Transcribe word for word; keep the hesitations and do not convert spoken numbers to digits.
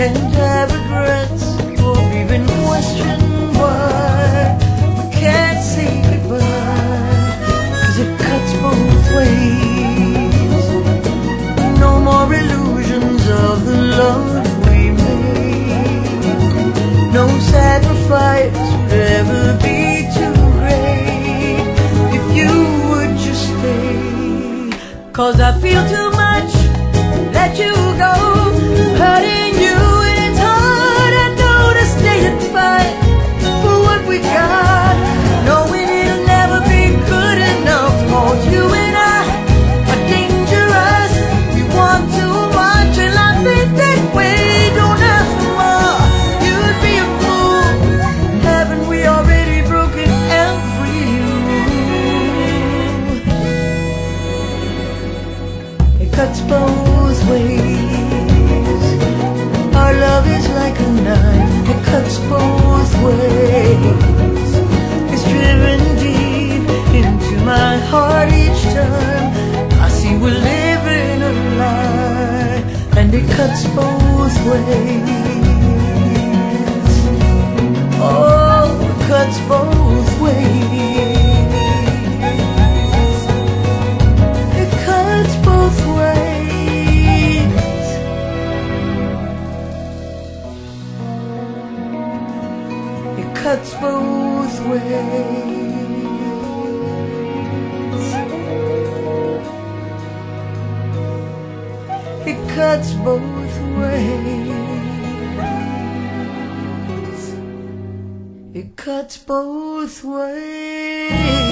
and have regrets, or even question why we can't say goodbye, 'cause it cuts both ways. No more illusions of the love we made. No sacrifice would ever be too great if you would just stay. 'Cause I feel too much to let you go, hurting you, and it's hard, I know, to stay and fight for what we got, knowing it'll never be good enough. 'Cause you and I are dangerous, we want too much, and I think that we don't ask for more. You'd be a fool, haven't we already broken every rule? It cuts both ways. Our love is like a knife, it cuts both ways. It's driven deep into my heart each time I see we're living a lie, and it cuts both ways. Oh, it cuts both ways. It cuts both ways. It cuts both ways. It cuts both ways. It cuts both ways.